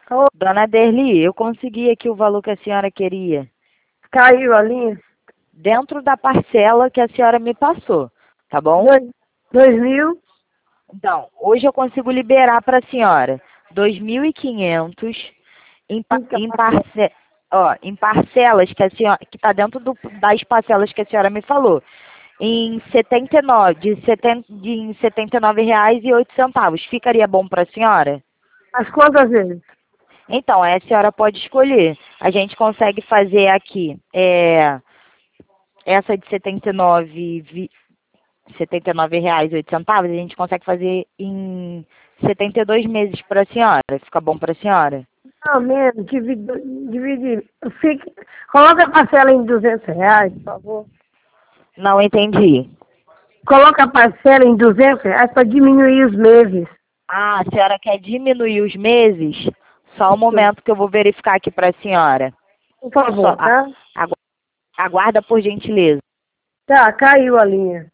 Ô, Dona Derli, eu consegui aqui o valor que a senhora queria. caiu a linha. Dentro da parcela que a senhora me passou, tá bom? 2.000. Então, hoje eu consigo liberar para a senhora 2.500 em parcelas que a senhora, que está dentro das parcelas que a senhora me falou, em 79, em R$ 79,08. Ficaria bom para a senhora? As quantas vezes? Então, a senhora pode escolher. A gente consegue fazer aqui essa de R$ 79,08, a gente consegue fazer em 72 meses para a senhora. Fica bom para a senhora? Não, menos. Divide. Coloca a parcela em R$ 200, por favor. Não entendi. Coloca a parcela em R$ 200 para diminuir os meses. Ah, a senhora quer diminuir os meses? Só um Isso. momento que eu vou verificar aqui para a senhora. Por Só, favor, tá? aguarda por gentileza. Tá, caiu a linha.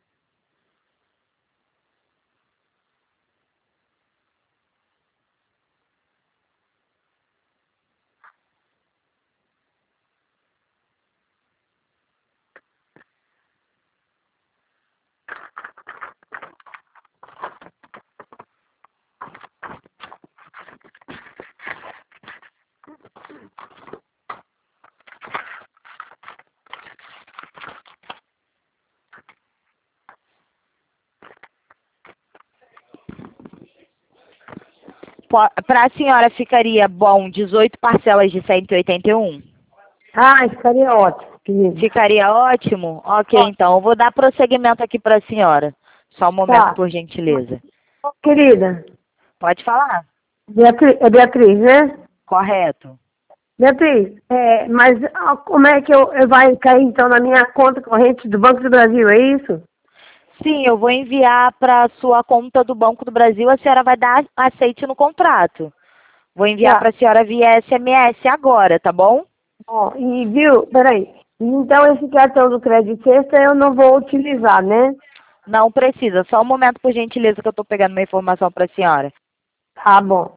Para a senhora ficaria bom 18 parcelas de 181? Ah, ficaria ótimo, querido. Ficaria ótimo? Ok, então. Eu vou dar prosseguimento aqui para a senhora. Só um momento, Tá. por gentileza. Ô, querida, Pode falar? Beatriz, né? Correto. Beatriz, mas como é que eu vai cair então na minha conta corrente do Banco do Brasil, é isso? Sim, eu vou enviar para a sua conta do Banco do Brasil. A senhora vai dar aceite no contrato. Vou enviar Tá. para a senhora via SMS agora, tá bom? Ó, e viu, peraí. Então esse cartão do Crédito Extra eu não vou utilizar, né? Não precisa. Só um momento, por gentileza, que eu estou pegando uma informação para a senhora. Tá bom.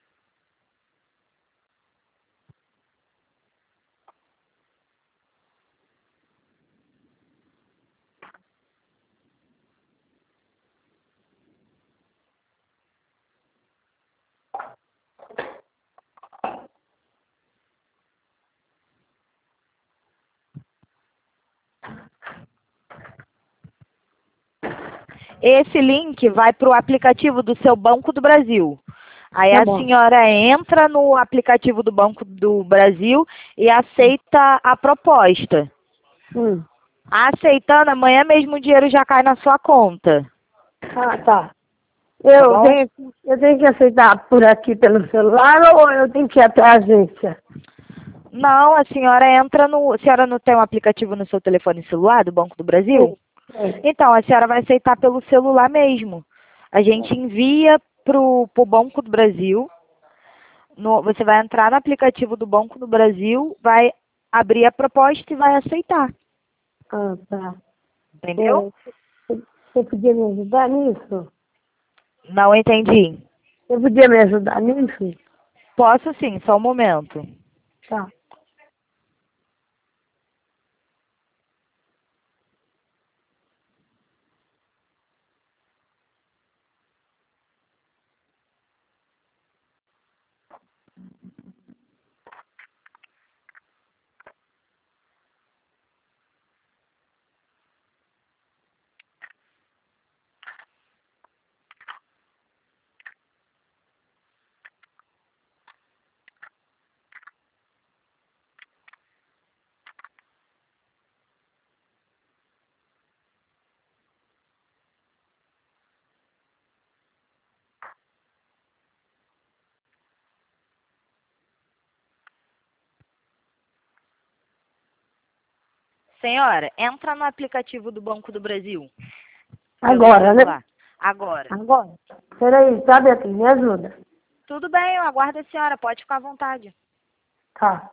Esse link vai para o aplicativo do seu Banco do Brasil. Aí Tá a bom. senhora entra no aplicativo do Banco do Brasil e aceita a proposta. Hum. Aceitando, amanhã mesmo o dinheiro já cai na sua conta. Ah, tá. Tá Eu bom? tenho, eu tenho que aceitar por aqui pelo celular ou eu tenho que ir até a agência? Não, a senhora entra no. A senhora não tem um aplicativo no seu telefone celular do Banco do Brasil? Sim. É. Então, a senhora vai aceitar pelo celular mesmo. A gente envia pro Banco do Brasil. Você vai entrar no aplicativo do Banco do Brasil, vai abrir a proposta e vai aceitar. Ah, tá. Entendeu? É, você podia me ajudar nisso? Não entendi. Você podia me ajudar nisso? Posso sim, só um momento. Tá. Senhora, entra no aplicativo do Banco do Brasil pelo Agora, né? celular. Agora. Agora. Peraí, tá, Beatriz? Me ajuda. Tudo bem, eu aguardo a senhora, pode ficar à vontade. Tá.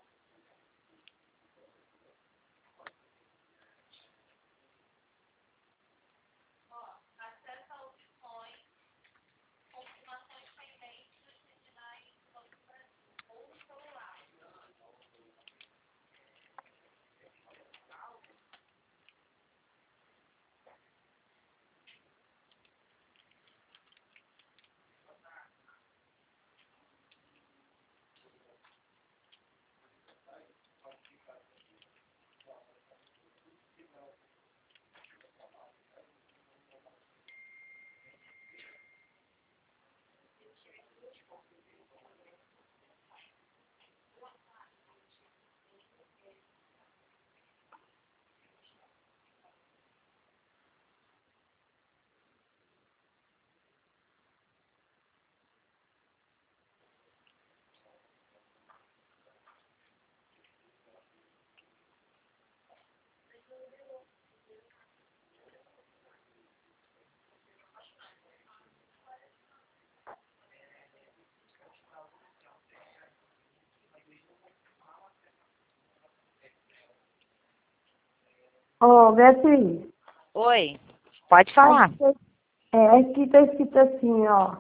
Ô, Beatriz. Oi, pode falar. Aqui tá escrito assim, ó.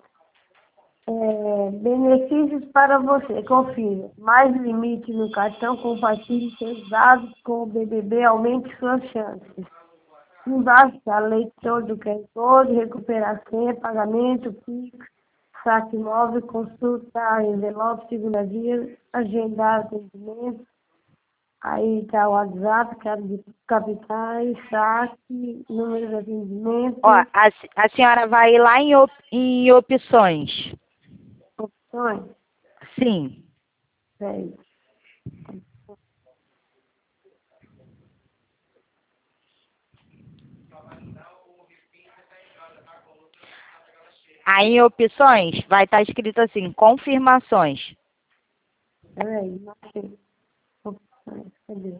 Benefícios para você, confira. Mais limite no cartão, compartilhe seus dados com o BBB, aumente suas chances. Embaixo a leitor do QR Code, recuperar senha, pagamento, Pix, saque móvel, consulta, envelope, segunda via, agendar atendimento. Aí está o WhatsApp, capitais, saque, número de atendimento, Ó, a senhora vai lá em opções. opções. Sim. Peraí. Aí em opções vai estar escrito assim, confirmações. Peraí, não sei. Opções, cadê?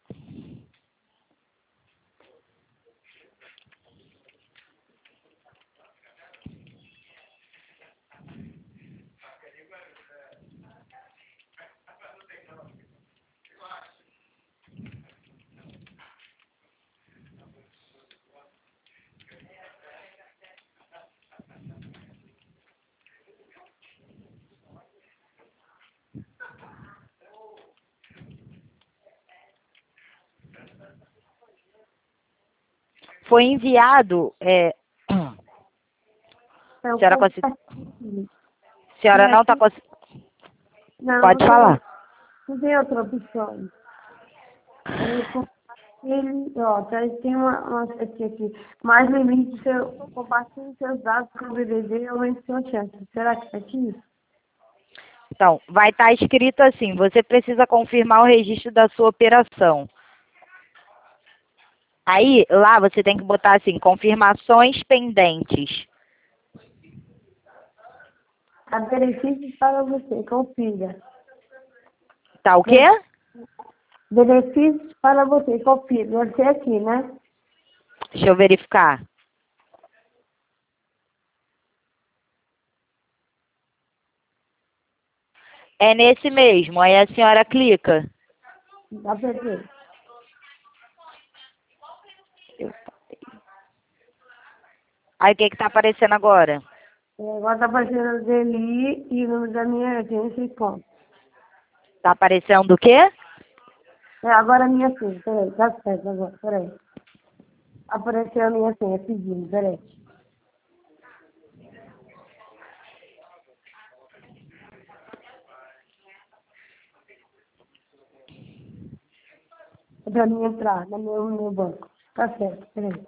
Foi enviado. Então, Senhora compartilhe. senhora Tem não está aqui? conseguindo. Não, Pode falar. não tem outra opção. Aí, compartilhe, ó, tem uma setinha aqui. Mais limite, compartilhe seus dados com o BBB e aumente sua chance. Será que é aqui? Então, vai estar escrito assim, você precisa confirmar o registro da sua operação. Aí, lá você tem que botar assim, confirmações pendentes. Há benefícios para você, confira. Tá o quê? Benefícios para você, confira. Deve ser aqui, né? Deixa eu verificar. É nesse mesmo, aí a senhora clica. Dá pra ver. Aí o que que tá aparecendo agora? Agora tá aparecendo o DNI e o nome da minha agência e conta. Tá aparecendo o quê? Agora a minha senha, peraí, tá certo agora, peraí. Apareceu a minha senha pedindo, peraí. É pra mim entrar no meu banco. Tá certo, peraí.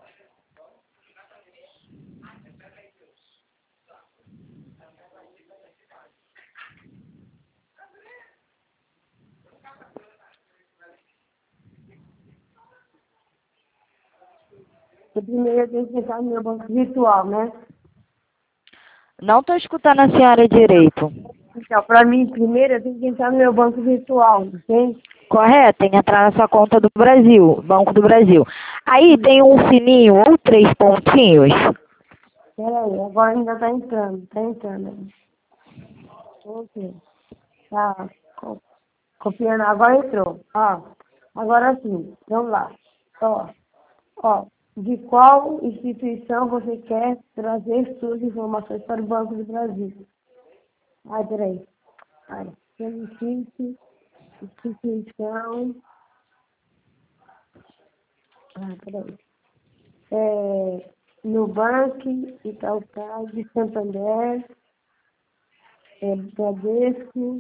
Primeiro eu tenho que entrar no meu banco virtual, né? Não tô escutando a senhora direito. Então, pra mim, primeiro eu tenho que entrar no meu banco virtual, ok? Correto, tem que entrar na sua conta do Brasil, Banco do Brasil. Aí tem um sininho ou 3 pontinhos. Peraí, agora ainda tá entrando. Ok. Tá, copiando, agora entrou. Ó, agora sim, vamos lá. Ó, de qual instituição você quer trazer suas informações para o Banco do Brasil? Ai, peraí. Ai, benefício, instituição. Peraí. Nubank, Itaúcard, Santander, Bradesco.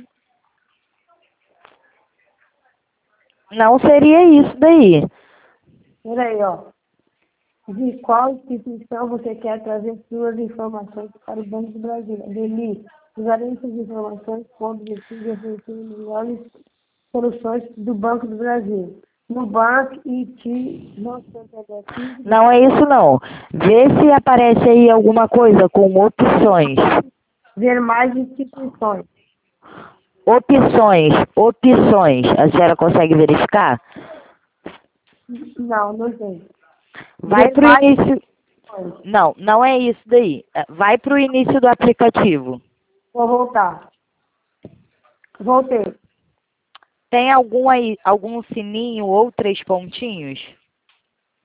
Não seria isso daí. Peraí, ó. De qual instituição você quer trazer suas informações para o Banco do Brasil? Deli, usarei essas informações com o objetivo de oferecer melhores soluções do Banco do Brasil. Nubank, IT, não Santander, Não é isso não. Vê se aparece aí alguma coisa com opções. ver mais instituições. Opções. A senhora consegue verificar? Não, não tem. Vai Ver pro mais início. instituições. Não, não é isso daí. Vai pro início do aplicativo. Vou voltar. Voltei. Tem algum aí, algum sininho ou 3 pontinhos?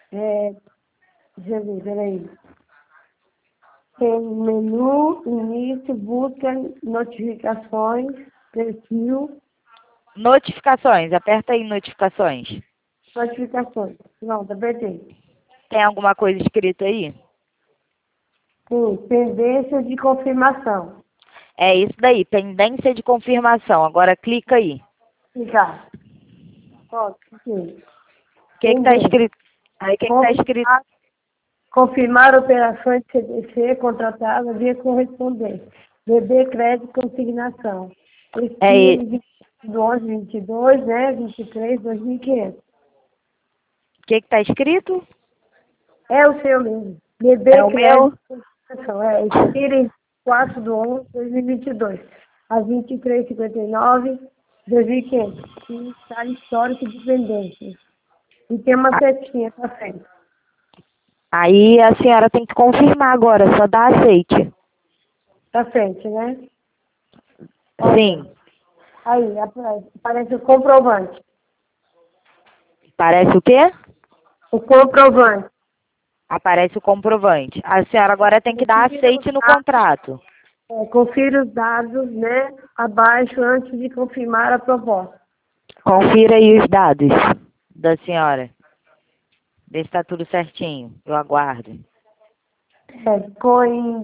Deixa eu ver, peraí. Tem menu, início, busca, notificações, perfil, Notificações, aperta aí notificações. notificações. Pronto, apertei. Tem alguma coisa escrita aí? Sim, pendência de confirmação. É isso daí, pendência de confirmação. Agora clica aí. Clicar. Ó, cliquei. O que está Pendência. escrito? Aí o que está escrito? Confirmar operações CDC contratada via correspondência. BB Crédito Consignação. É, Expira de 11/22, né? 23, 2.500. o que está escrito? É o seu mesmo. BB É o meu? Crédito Consignação. Expira em 4/11/2022. Às 23h59, 2.500. E está histórico de pendências. E tem uma setinha para frente. Aí a senhora tem que confirmar agora, só dá aceite. Para frente, né? Sim, Aí, aparece o comprovante. parece o quê? O comprovante. Aparece o comprovante. A senhora agora tem que dar aceite no contrato. Confira os dados, né, abaixo antes de confirmar a proposta. Confira aí os dados da senhora. Vê se está tudo certinho. Eu aguardo. Ficou em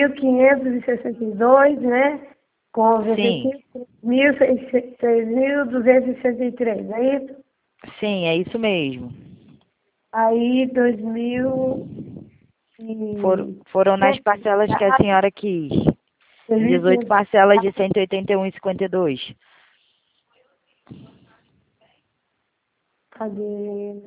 2.562, né, com os Sim, efetivos 6.263, é isso? sim, é isso mesmo. Aí, 2.000 e... Foram nas parcelas que a senhora quis. 18 2.500, parcelas de 181,52. cadê?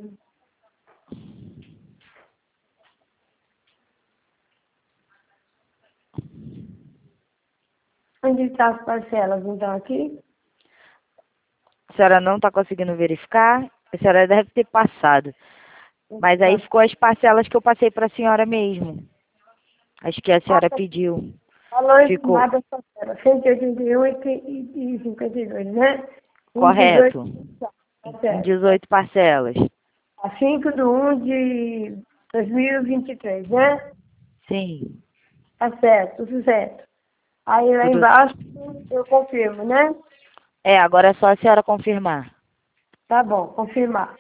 Onde estão as parcelas, então, aqui? A senhora não está conseguindo verificar? A senhora deve ter passado. Mas aí ficou as parcelas que eu passei para a senhora mesmo. Acho que a senhora pediu. Valor Ficou estimado das parcelas, 181 e 52, né? Em 18, correto. tá Em certo. 18 parcelas. A 5/1 de 2023, né? Sim, Tá certo, tudo certo. Aí lá tudo. embaixo eu confirmo, né? É, agora é só a senhora confirmar. Tá bom, confirmar.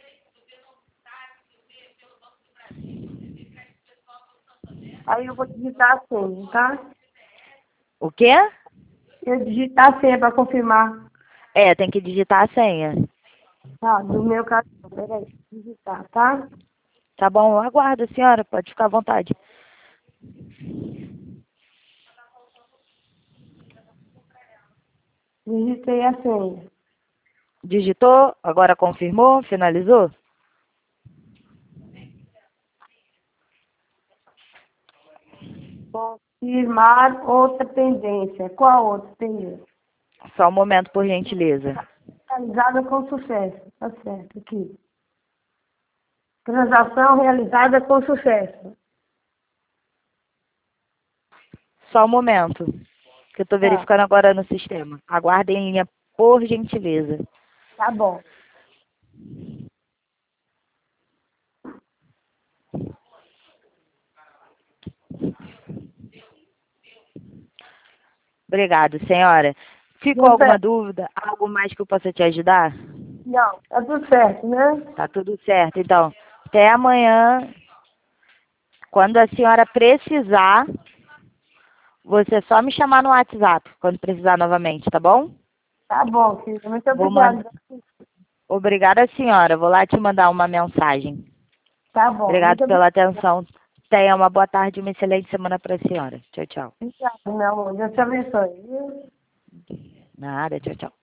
Aí eu vou digitar a senha, tá? O quê? Eu digitar a senha para confirmar. É, tem que digitar a senha. Tá, do meu cartão. Peraí, digitar, tá? Tá bom, eu aguardo, senhora. Pode ficar à vontade. Digitei a senha. Digitou? Agora confirmou? Finalizou? Confirmar outra pendência. Qual outra pendência? Só um momento, por gentileza. Realizada com sucesso. Tá certo, aqui. Transação realizada com sucesso. Só um momento. Que eu estou Tá, verificando agora no sistema. Aguardem em linha, por gentileza. tá bom. Obrigado, senhora. Ficou Deu alguma certo? dúvida? Algo mais que eu possa te ajudar? Não, tá tudo certo, né? Tá tudo certo. Então, até amanhã. Quando a senhora precisar, você só me chamar no WhatsApp, quando precisar novamente, tá bom? Tá bom, filha. Muito Vou mandar. obrigada. Obrigada, senhora. Vou lá te mandar uma mensagem. Tá bom, Obrigado muito pela obrigada. atenção. Tenha uma boa tarde e uma excelente semana para a senhora. Tchau, tchau. Obrigada, meu amor. Deus te abençoe, viu? Nada, tchau, tchau.